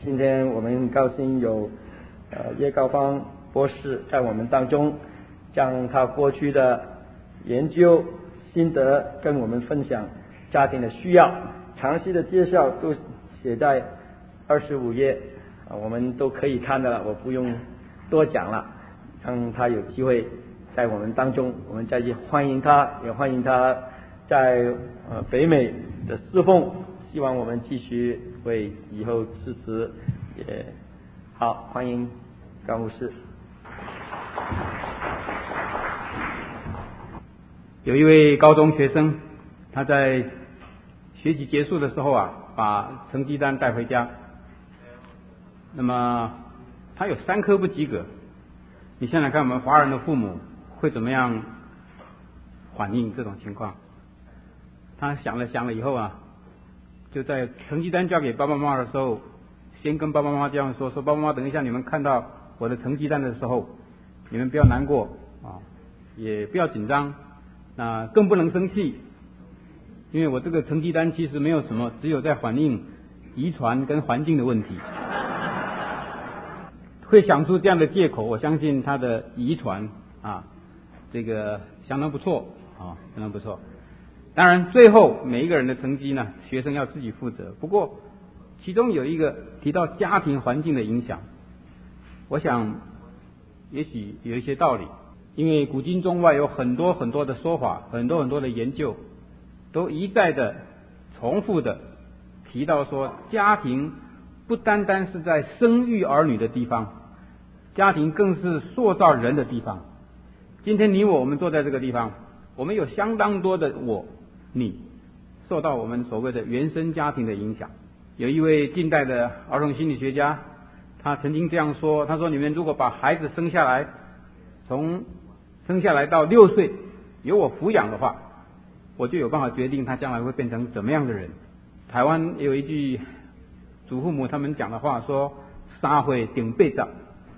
今天我们很高兴有叶高芳博士在我们当中，将他过去的研究心得跟我们分享家庭的需要，详细的介绍都写在25页，我们都可以看到了，我不用多讲了，让他有机会在我们当中，我们再去欢迎他，也欢迎他在北美的侍奉，希望我们继续为以后支持，也好，欢迎高牧师。 有一位高中学生，他在学习结束的时候把成绩单带回家，那么他有3科不及格。你想想看，我们华人的父母会怎么样反应这种情况？他想了以后就在成绩单交给爸爸妈妈的时候，先跟爸爸妈妈这样说爸爸妈妈，等一下你们看到我的成绩单的时候，你们不要难过也不要紧张，那更不能生气，因为我这个成绩单其实没有什么，只有在反映遗传跟环境的问题。会想出这样的借口，我相信他的遗传这个相当不错相当不错。当然最后每一个人的成绩呢，学生要自己负责，不过其中有一个提到家庭环境的影响，我想也许有一些道理，因为古今中外有很多很多的说法，很多很多的研究都一再的重复的提到说，家庭不单单是在生育儿女的地方，家庭更是塑造人的地方。今天我们坐在这个地方，我们有相当多的你受到我们所谓的原生家庭的影响。有一位近代的儿童心理学家，他曾经这样说，他说你们如果把孩子生下来，从生下来到6岁由我抚养的话，我就有办法决定他将来会变成怎么样的人。台湾有一句祖父母他们讲的话说，3岁定8十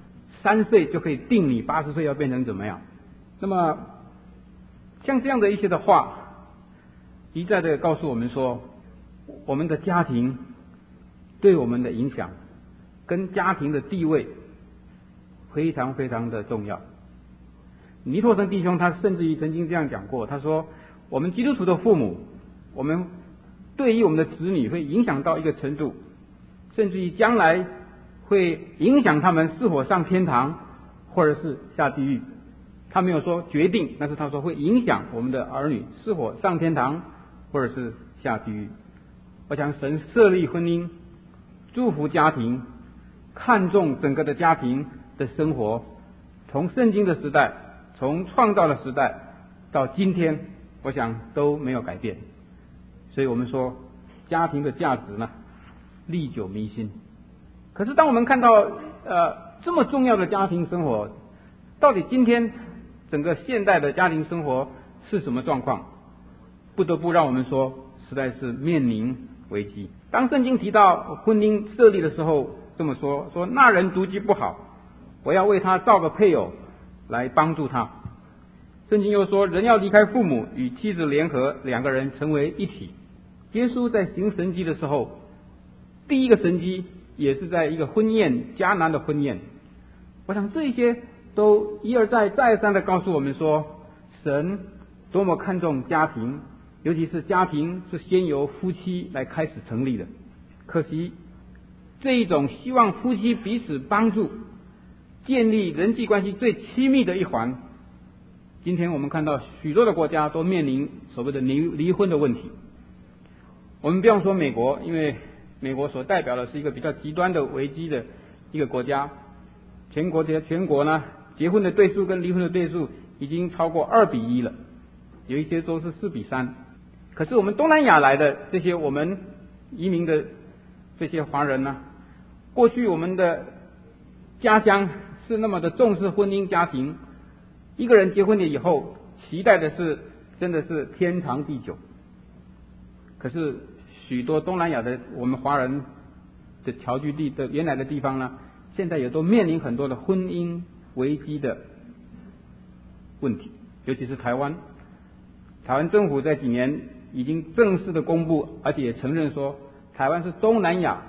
，3岁就可以定你80岁要变成怎么样。那么像这样的一些的话，一再的告诉我们说，我们的家庭对我们的影响跟家庭的地位非常非常的重要。尼托生弟兄他甚至于曾经这样讲过，他说我们基督徒的父母，我们对于我们的子女会影响到一个程度，甚至于将来会影响他们是否上天堂或者是下地狱。他没有说决定，但是他说会影响我们的儿女是否上天堂或者是下地狱。我想神设立婚姻，祝福家庭，看重整个的家庭的生活，从圣经的时代，从创造的时代到今天，我想都没有改变。所以我们说家庭的价值呢，历久弥新。可是当我们看到这么重要的家庭生活，到底今天整个现代的家庭生活是什么状况？不得不让我们说，实在是面临危机。当圣经提到婚姻设立的时候，这么说那人独居不好，我要为他造个配偶来帮助他。圣经又说，人要离开父母，与妻子联合，2个人成为一体。耶稣在行神迹的时候，第一个神迹也是在一个婚宴，迦南的婚宴。我想这些都一而再再三的告诉我们说，神多么看重家庭，尤其是家庭是先由夫妻来开始成立的。可惜这一种希望夫妻彼此帮助，建立人际关系最亲密的一环，今天我们看到许多的国家都面临所谓的离婚的问题。我们不用说美国，因为美国所代表的是一个比较极端的危机的一个国家，全国呢结婚的对数跟离婚的对数已经超过2比1了，有一些州是4比3。可是我们东南亚来的这些我们移民的这些华人呢，过去我们的家乡是那么的重视婚姻家庭，一个人结婚了以后期待的是真的是天长地久。可是许多东南亚的我们华人的侨居地的原来的地方呢，现在也都面临很多的婚姻危机的问题。尤其是台湾政府在几年已经正式的公布，而且也承认说台湾是东南亚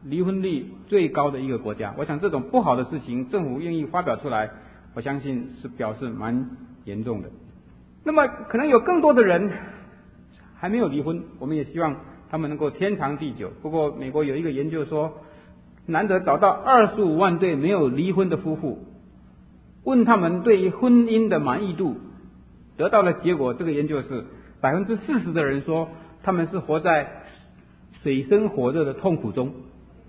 离婚率最高的一个国家。我想这种不好的事情，政府愿意发表出来，我相信是表示蛮严重的。那么可能有更多的人还没有离婚，我们也希望他们能够天长地久。不过美国有一个研究说，难得找到25万对没有离婚的夫妇，问他们对于婚姻的满意度，得到的结果，这个研究是40%的人说他们是活在水深火热的痛苦中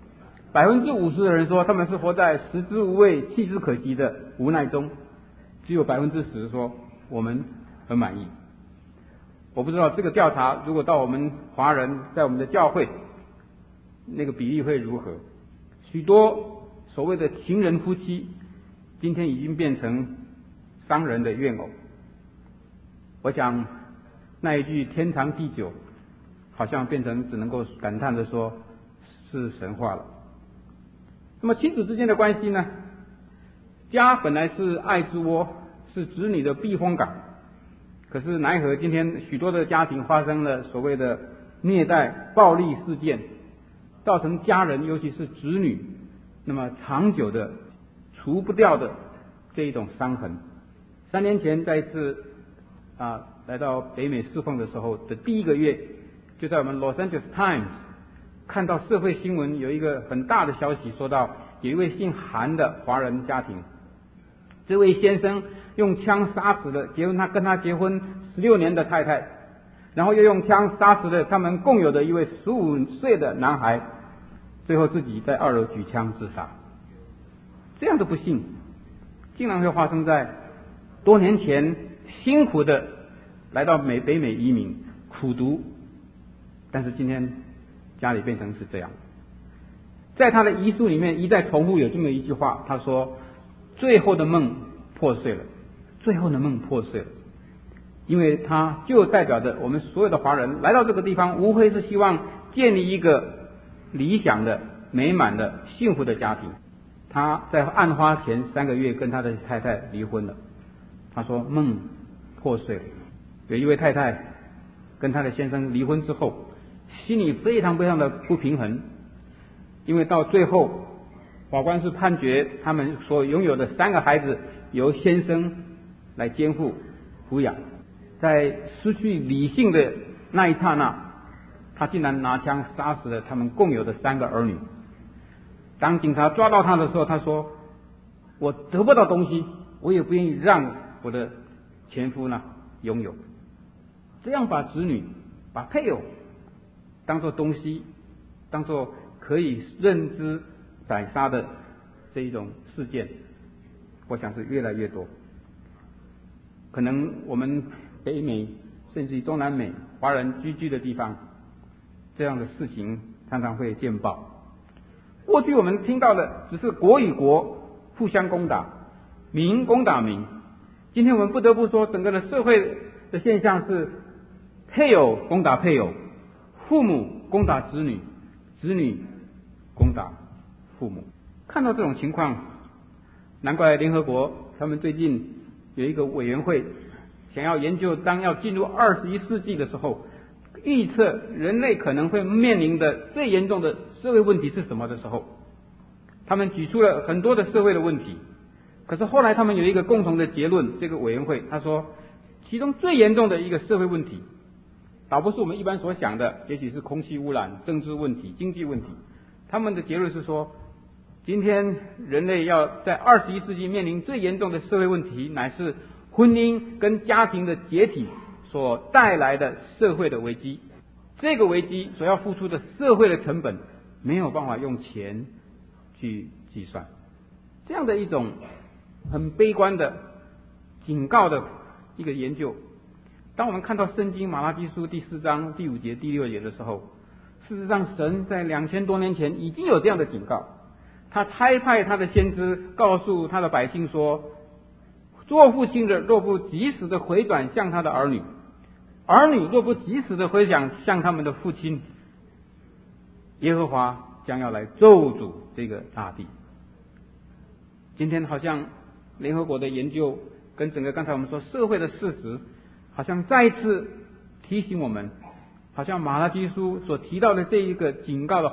，50%的人说他们是活在食之无味弃之可惜的无奈中，只有10%说我们很满意。我不知道这个调查如果到我们华人在我们的教会，那个比例会如何。许多所谓的情人夫妻今天已经变成商人的怨偶。我想那一句天长地久好像变成只能够感叹的说是神话了。那么亲子之间的关系呢？家本来是爱之窝，是子女的避风港，可是奈何今天许多的家庭发生了所谓的虐待暴力事件，造成家人尤其是子女那么长久的除不掉的这一种伤痕。3年前在一次来到北美侍奉的时候的第1个月，就在我们 Los Angeles Times 看到社会新闻有一个很大的消息，说到有一位姓韩的华人家庭，这位先生用枪杀死了跟他结婚16年的太太，然后又用枪杀死了他们共有的一位15岁的男孩，最后自己在2楼举枪自杀。这样的不幸竟然会发生在多年前辛苦的来到北美移民苦读，但是今天家里变成是这样。在他的遗书里面一再重复有这么一句话，他说最后的梦破碎了，最后的梦破碎了。因为他就代表着我们所有的华人来到这个地方，无非是希望建立一个理想的美满的幸福的家庭。他在案发前3个月跟他的太太离婚了，他说梦破碎了。有一位太太跟他的先生离婚之后，心里非常非常的不平衡，因为到最后法官是判决他们所拥有的3个孩子由先生来肩负抚养。在失去理性的那一刹那，他竟然拿枪杀死了他们共有的3个儿女。当警察抓到他的时候，他说我得不到东西，我也不愿意让我的前夫呢拥有。这样把子女把配偶当作东西，当作可以认知宰杀的这一种事件，我想是越来越多。可能我们北美甚至于中南美华人居的地方，这样的事情常常会见报。过去我们听到的只是国与国互相攻打，民攻打民。今天我们不得不说，整个的社会的现象是配偶攻打配偶，父母攻打子女，子女攻打父母。看到这种情况，难怪联合国他们最近有一个委员会想要研究，当要进入21世纪的时候，预测人类可能会面临的最严重的社会问题是什么的时候，他们举出了很多的社会的问题。可是后来他们有一个共同的结论，这个委员会他说，其中最严重的一个社会问题，倒不是我们一般所想的，也许是空气污染、政治问题、经济问题。他们的结论是说，今天人类要在21世纪面临最严重的社会问题，乃是婚姻跟家庭的解体所带来的社会的危机。这个危机所要付出的社会的成本，没有办法用钱去计算。这样的一种很悲观的警告的一个研究，当我们看到圣经马拉基书第4章第5节第6节的时候，事实上神在2000多年前已经有这样的警告。他差派他的先知告诉他的百姓说，做父亲的若不及时的回转向他的儿女，儿女若不及时的回想向他们的父亲，耶和华将要来咒诅这个大地。今天好像联合国的研究跟整个刚才我们说社会的事实，好像再一次提醒我们，好像马拉基书所提到的这一个警告的话，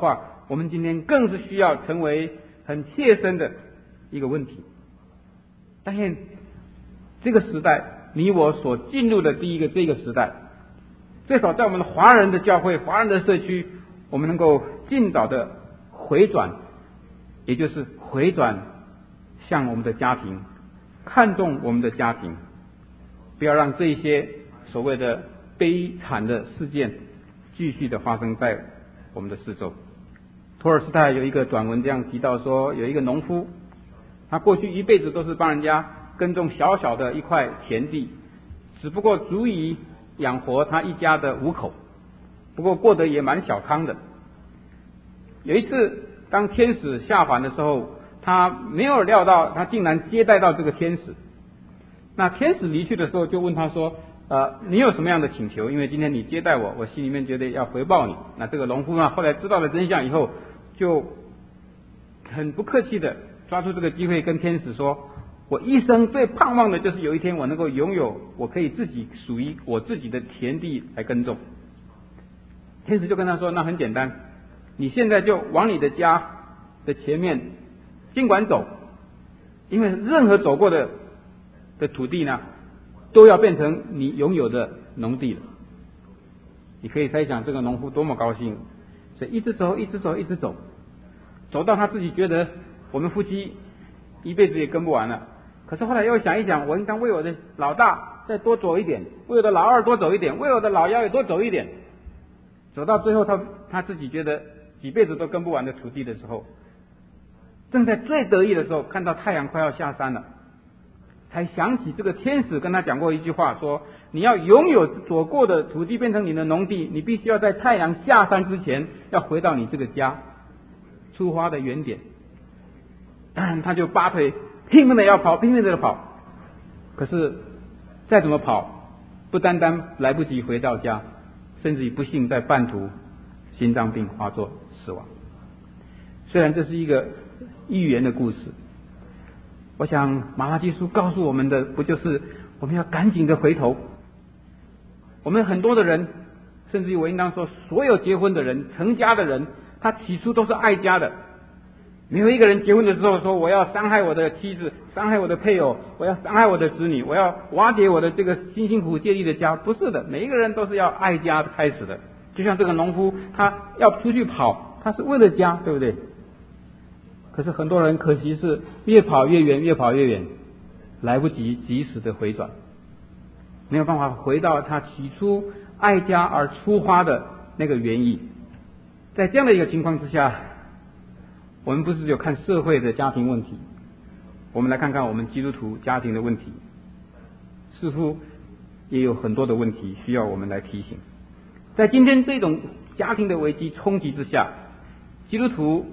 我们今天更是需要成为很切身的一个问题。但是这个时代，你我所进入的这个时代，最少在我们的华人的教会、华人的社区，我们能够尽早的回转，也就是回转向我们的家庭，看重我们的家庭，不要让这一些所谓的悲惨的事件继续的发生在我们的四周。托尔斯泰有一个短文这样提到说，有一个农夫，他过去一辈子都是帮人家耕种小小的一块田地，只不过足以养活他一家的5口，不过过得也蛮小康的。有一次当天使下凡的时候，他没有料到他竟然接待到这个天使。那天使离去的时候就问他说，你有什么样的请求？因为今天你接待我，我心里面觉得要回报你。那这个农夫呢，后来知道了真相以后，就很不客气的抓住这个机会跟天使说，我一生最盼望的就是有一天我能够拥有我可以自己属于我自己的田地来耕种。天使就跟他说，那很简单，你现在就往你的家的前面尽管走，因为任何走过的土地呢，都要变成你拥有的农地了。你可以猜想这个农夫多么高兴，所以一直走，一直走，一直走，走到他自己觉得我们夫妻一辈子也跟不完了。可是后来又想一想，我应当为我的老大再多走一点，为我的老二多走一点，为我的老幺也多走一点。走到最后他自己觉得几辈子都跟不完的土地的时候，正在最得意的时候，看到太阳快要下山了，才想起这个天使跟他讲过一句话，说你要拥有走过的土地变成你的农地，你必须要在太阳下山之前要回到你这个家出发的原点。当然他就拔腿拼命的要跑，拼命的跑，可是再怎么跑，不单单来不及回到家，甚至于不幸在半途心脏病发作死亡。虽然这是一个寓言的故事，我想马拉基书告诉我们的不就是我们要赶紧的回头。我们很多的人，甚至于我应当说所有结婚的人、成家的人，他起初都是爱家的。没有一个人结婚的时候说我要伤害我的妻子，伤害我的配偶，我要伤害我的子女，我要瓦解我的这个辛辛苦苦建立的家。不是的，每一个人都是要爱家开始的。就像这个农夫，他要出去跑，他是为了家，对不对？可是很多人可惜是越跑越远，越跑越远，来不及及时的回转，没有办法回到他起初爱家而出发的那个原意。在这样的一个情况之下，我们不是只有看社会的家庭问题，我们来看看我们基督徒家庭的问题，似乎也有很多的问题需要我们来提醒。在今天这种家庭的危机冲击之下，基督徒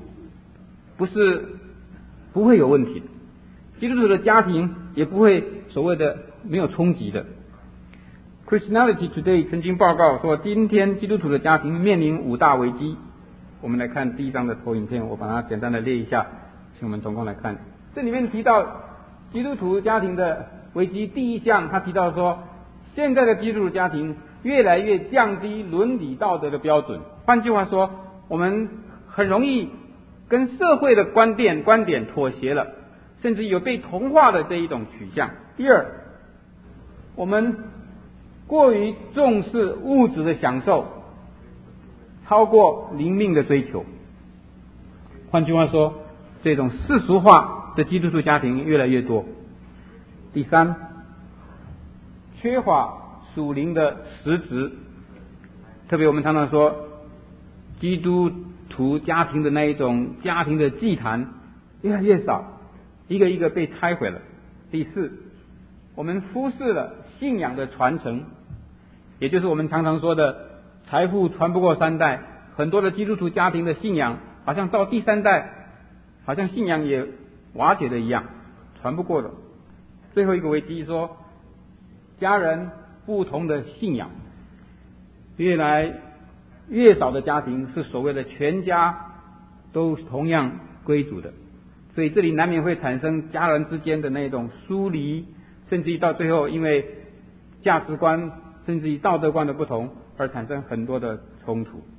不会有问题的，基督徒的家庭也不会所谓的没有冲击的。Christianity Today 曾经报告说，今天基督徒的家庭面临5大危机。我们来看第一张的投影片，我把它简单的列一下，请我们同工来看。这里面提到基督徒家庭的危机，第一项他提到说，现在的基督徒家庭越来越降低伦理道德的标准。换句话说，我们很容易跟社会的观点妥协了，甚至有被同化的这一种取向。第二，我们过于重视物质的享受，超过灵命的追求。换句话说，这种世俗化的基督徒家庭越来越多。第三，缺乏属灵的实质，特别我们常常说基督徒家庭的那一种家庭的祭坛越来越少，一个一个被拆毁了。第四，我们忽视了信仰的传承，也就是我们常常说的财富传不过3代，很多的基督徒家庭的信仰好像到第3代，好像信仰也瓦解的一样，传不过了。最后一个危机说，家人不同的信仰，越来越少的家庭是所谓的全家都同样归主的，所以这里难免会产生家人之间的那种疏离，甚至于到最后因为价值观甚至于道德观的不同而产生很多的冲突。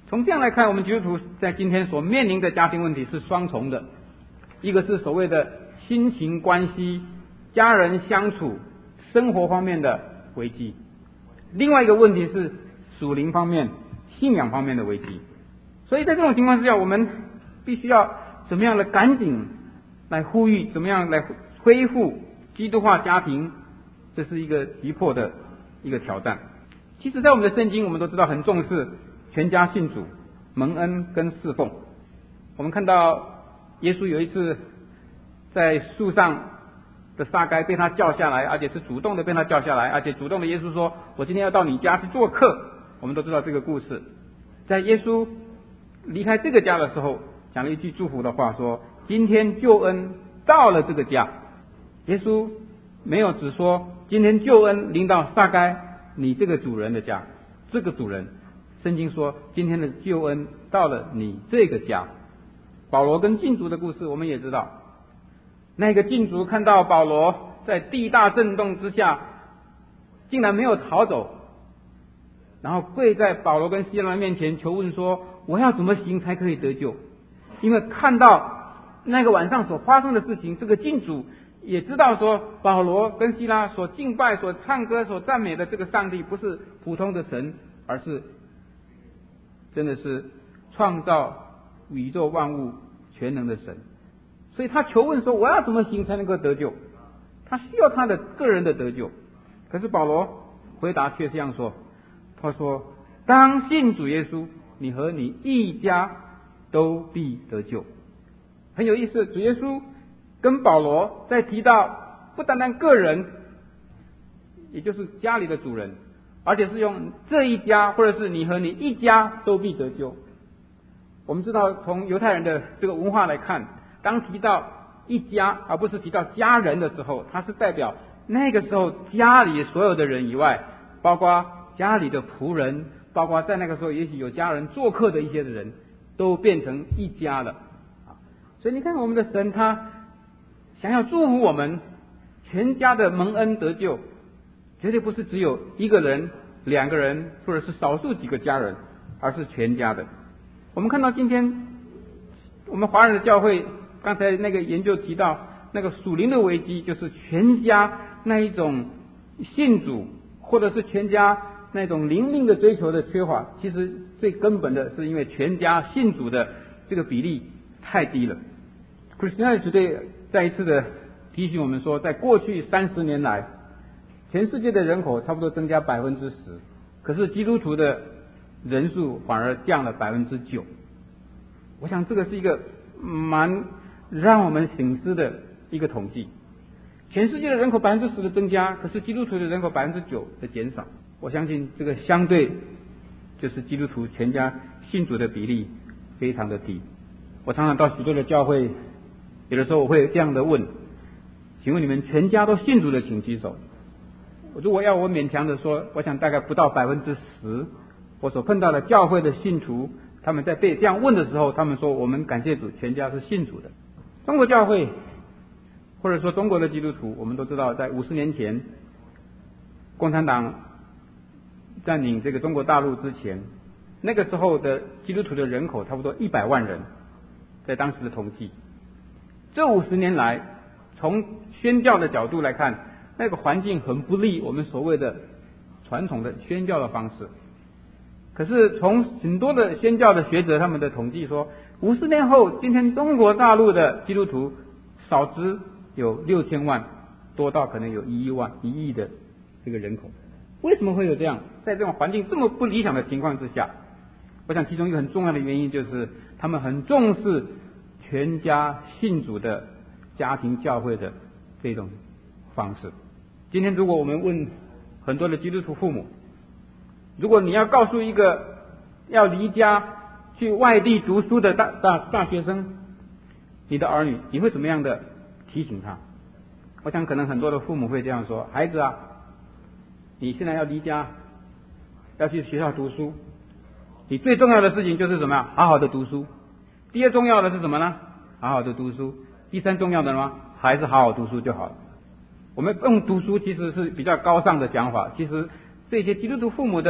从这样来看，我们基督徒在今天所面临的家庭问题是双重的，一个是所谓的亲情关系、家人相处、生活方面的危机，另外一个问题是属灵方面、信仰方面的危机。所以在这种情况之下，我们必须要怎么样的赶紧来呼吁，怎么样来恢复基督化家庭，这是一个急迫的一个挑战。其实在我们的圣经，我们都知道很重视全家信主、蒙恩跟侍奉。我们看到耶稣有一次在树上的撒该被他叫下来，而且是主动的被他叫下来，而且主动的耶稣说，我今天要到你家去做客。我们都知道这个故事。在耶稣离开这个家的时候，讲了一句祝福的话，说今天救恩到了这个家。耶稣没有只说今天救恩临到撒该你这个主人的家，这个主人，圣经说今天的救恩到了你这个家。保罗跟禁足的故事我们也知道，那个禁足看到保罗在地大震动之下竟然没有逃走，然后跪在保罗跟西拉面前求问说，我要怎么行才可以得救？因为看到那个晚上所发生的事情，这个禁足也知道说保罗跟希拉所敬拜、所唱歌、所赞美的这个上帝不是普通的神，而是真的是创造宇宙万物全能的神。所以他求问说，我要怎么行才能够得救？他需要他的个人的得救。可是保罗回答却这样说，他说，当信主耶稣，你和你一家都必得救。很有意思，主耶稣跟保罗在提到不单单个人，也就是家里的主人，而且是用这一家，或者是你和你一家都必得救。我们知道从犹太人的这个文化来看，当提到一家而不是提到家人的时候，它是代表那个时候家里所有的人以外，包括家里的仆人，包括在那个时候也许有家人做客的一些的人，都变成一家了。所以你看我们的神，他想要祝福我们全家的蒙恩得救，绝对不是只有一个人、两个人，或者是少数几个家人，而是全家的。我们看到今天我们华人的教会，刚才那个研究提到那个属灵的危机，就是全家那一种信主，或者是全家那种灵命的追求的缺乏。其实最根本的是因为全家信主的这个比例太低了。Christianity Today 再一次的提醒我们说，在过去30年来，全世界的人口差不多增加10%，可是基督徒的人数反而降了9%。我想这个是一个蛮让我们省思的一个统计。全世界的人口10%的增加，可是基督徒的人口9%的减少。我相信这个相对就是基督徒全家信主的比例非常的低。我常常到许多的教会，有的时候我会这样的问，请问你们全家都信主的请举手。如果要我勉强的说，我想大概不到10%。我所碰到的教会的信徒，他们在被这样问的时候，他们说我们感谢主，全家是信主的。中国教会或者说中国的基督徒，我们都知道在50年前共产党占领这个中国大陆之前，那个时候的基督徒的人口差不多100万人，在当时的统计。这50年来，从宣教的角度来看，那个环境很不利我们所谓的传统的宣教的方式。可是从很多的宣教的学者他们的统计说，50年后，今天中国大陆的基督徒少之有6000万，多到可能有1亿的这个人口。为什么会有这样？在这种环境这么不理想的情况之下，我想其中一个很重要的原因就是他们很重视全家信主的家庭教会的这种方式。今天如果我们问很多的基督徒父母，如果你要告诉一个要离家去外地读书的大学生，你的儿女，你会怎么样的提醒他？我想可能很多的父母会这样说，孩子啊，你现在要离家，要去学校读书，你最重要的事情就是什么呀？好好的读书。第二重要的是什么呢？好好的读书。第三重要的呢，还是好好读书就好了。我们用读书其实是比较高尚的讲法，其实这些基督徒父母的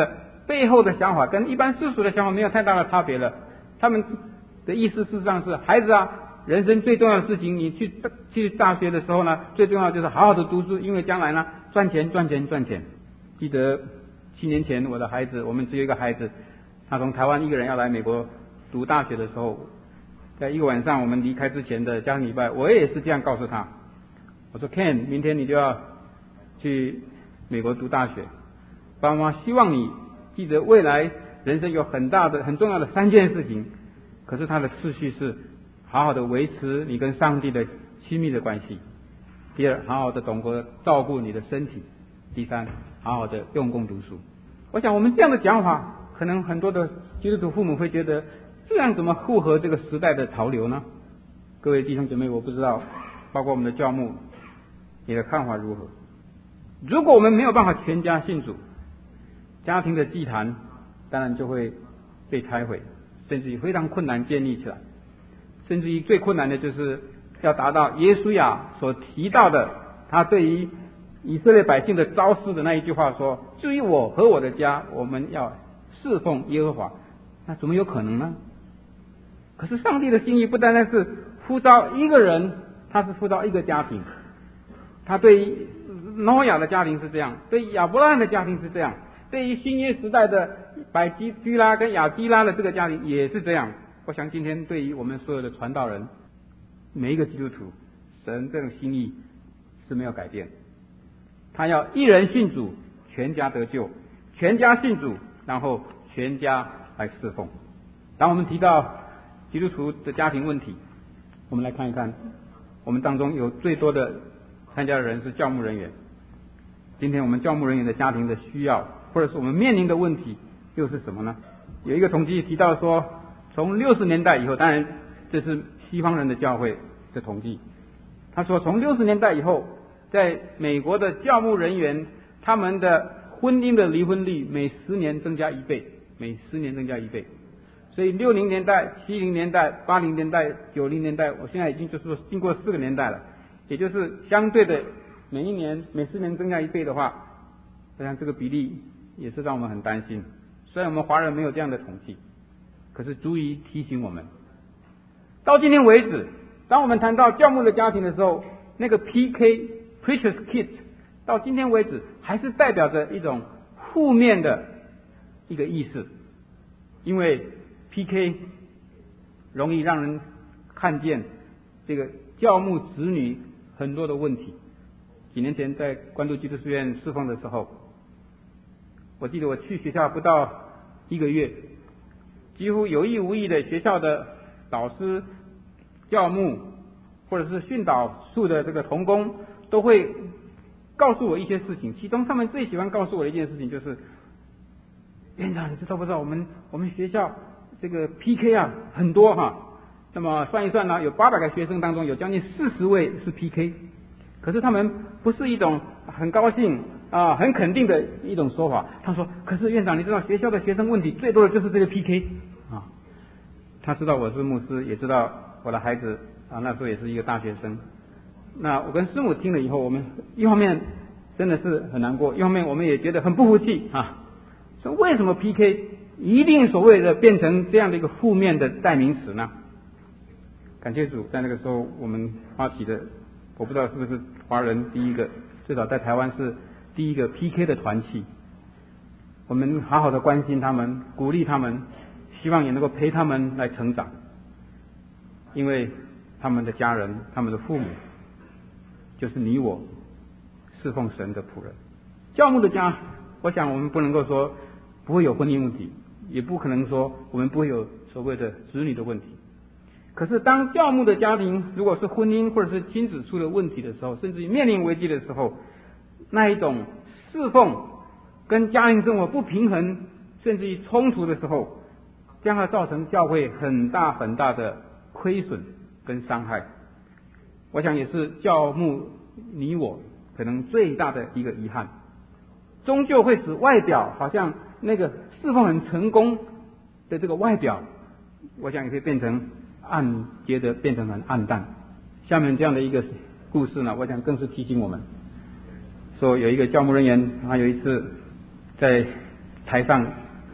背后的想法跟一般世俗的想法没有太大的差别了。他们的意思事实上是，孩子啊，人生最重要的事情，你去大学的时候呢，最重要就是好好的读书，因为将来呢赚钱。记得7年前我们只有一个孩子，他从台湾一个人要来美国读大学的时候，在一个晚上我们离开之前的家庭礼拜，我也是这样告诉他，我说 Ken， 明天你就要去美国读大学，爸妈希望你记得未来人生有很重要的3件事情，可是它的次序是好好的维持你跟上帝的亲密的关系，第二，好好的懂得照顾你的身体，第三，好好的用功读书。我想我们这样的讲法，可能很多的基督徒父母会觉得，这样怎么符合这个时代的潮流呢？各位弟兄姐妹，我不知道包括我们的教牧，你的看法如何？如果我们没有办法全家信主，家庭的祭坛当然就会被拆毁，甚至于非常困难建立起来，甚至于最困难的就是要达到耶稣亚所提到的，他对于以色列百姓的招式的那一句话说，至于我和我的家，我们要侍奉耶和华。那怎么有可能呢？可是上帝的心意不单单是呼召一个人，他是呼召一个家庭。他对于挪亚的家庭是这样，对于亚伯拉罕的家庭是这样，对于新约时代的百基居拉跟亚基拉的这个家庭也是这样。我想今天对于我们所有的传道人，每一个基督徒，神这种心意是没有改变。他要一人信主，全家得救；全家信主，然后全家来侍奉。当我们提到基督徒的家庭问题，我们来看一看，我们当中有最多的参加的人是教牧人员。今天我们教牧人员的家庭的需要，或者是我们面临的问题又是什么呢？有一个统计提到说，从60年代以后，当然这是西方人的教会的统计，他说从60年代以后，在美国的教牧人员，他们的婚姻的离婚率每10年增加1倍，所以60年代、70年代、80年代、90年代，我现在已经就是说经过4个年代了，也就是相对的每10年增加1倍的话，我想这个比例也是让我们很担心。虽然我们华人没有这样的统计，可是足以提醒我们，到今天为止，当我们谈到教牧的家庭的时候，那个 PK Preacher's Kit 到今天为止还是代表着一种负面的一个意思，因为 PK 容易让人看见这个教牧子女很多的问题。几年前在关渡基督书院侍奉的时候，我记得我去学校不到1个月，几乎有意无意的学校的导师、教牧或者是训导处的这个同工都会告诉我一些事情，其中他们最喜欢告诉我的一件事情就是，院长你知道不知道我们学校这个 PK 啊很多哈，那么算一算呢，有800个学生当中有将近40位是 PK， 可是他们不是一种很高兴啊很肯定的一种说法，他说可是院长你知道学校的学生问题最多的就是这个 PK 啊。他知道我是牧师，也知道我的孩子啊那时候也是一个大学生。那我跟师母听了以后，我们一方面真的是很难过，一方面我们也觉得很不服气啊，说为什么 PK 一定所谓的变成这样的一个负面的代名词呢？感谢主，在那个时候我们发起的，我不知道是不是华人第一个，至少在台湾是第一个 PK 的团契。我们好好的关心他们，鼓励他们，希望也能够陪他们来成长，因为他们的家人、他们的父母就是你我侍奉神的仆人。教牧的家，我想我们不能够说不会有婚姻问题，也不可能说我们不会有所谓的子女的问题。可是当教牧的家庭如果是婚姻或者是亲子出了问题的时候，甚至于面临危机的时候，那一种侍奉跟家庭生活不平衡，甚至于冲突的时候，将会造成教会很大很大的亏损跟伤害。我想也是教牧你我可能最大的一个遗憾，终究会使外表好像那个侍奉很成功的这个外表，我想也会变成接着变成很暗淡。下面这样的一个故事呢，我想更是提醒我们，说有一个教牧人员，他有一次在台上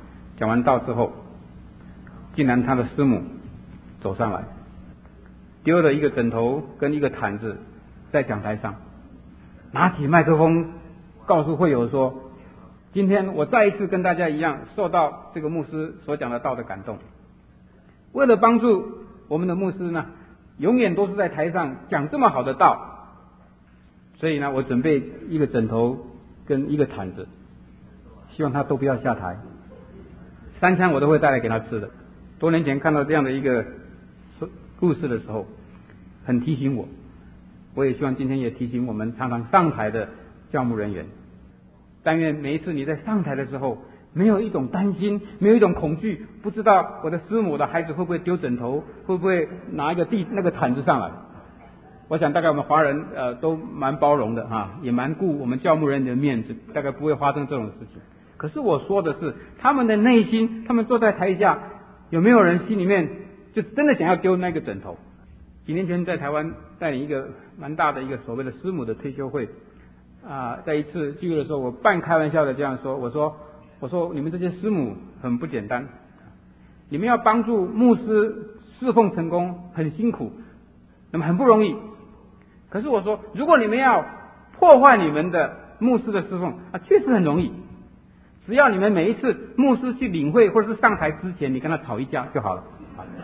讲完道之后，竟然他的师母走上来，丢了一个枕头跟一个毯子在讲台上，拿起麦克风告诉会友说，今天我再一次跟大家一样受到这个牧师所讲的道的感动，为了帮助我们的牧师呢永远都是在台上讲这么好的道，所以呢我准备一个枕头跟一个毯子，希望他都不要下台，3餐我都会带来给他吃的。多年前看到这样的一个故事的时候，很提醒我，我也希望今天也提醒我们常常上台的教牧人员，但愿每一次你在上台的时候，没有一种担心，没有一种恐惧，不知道我的师母的孩子会不会丢枕头，会不会拿一个那个毯子上来。我想大概我们华人都蛮包容的也蛮顾我们教牧人的面子，大概不会发生这种事情。可是我说的是他们的内心，他们坐在台下，有没有人心里面就真的想要丢那个枕头？几年前在台湾带领一个蛮大的一个所谓的师母的退休会在一次聚会的时候，我半开玩笑的这样说，我说你们这些师母很不简单，你们要帮助牧师侍奉成功很辛苦，那么很不容易。可是我说，如果你们要破坏你们的牧师的侍奉确实很容易，只要你们每一次牧师去领会或者是上台之前，你跟他吵一架就好了。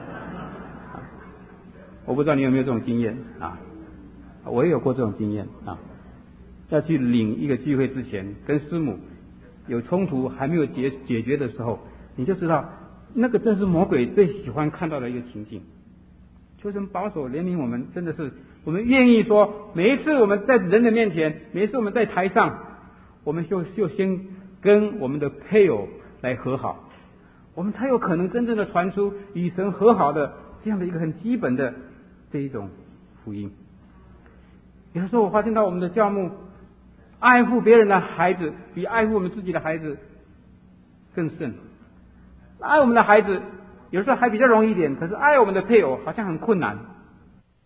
我不知道你有没有这种经验我也有过这种经验要去领一个聚会之前，跟师母有冲突还没有解决的时候，你就知道那个正是魔鬼最喜欢看到的一个情境。求神保守怜悯我们，真的是我们愿意说，每一次我们在人的面前，每一次我们在台上，我们就先跟我们的配偶来和好，我们才有可能真正的传出与神和好的这样的一个很基本的这一种福音。有的时候我发现到我们的教牧爱护别人的孩子比爱护我们自己的孩子更甚，爱我们的孩子有时候还比较容易一点，可是爱我们的配偶好像很困难。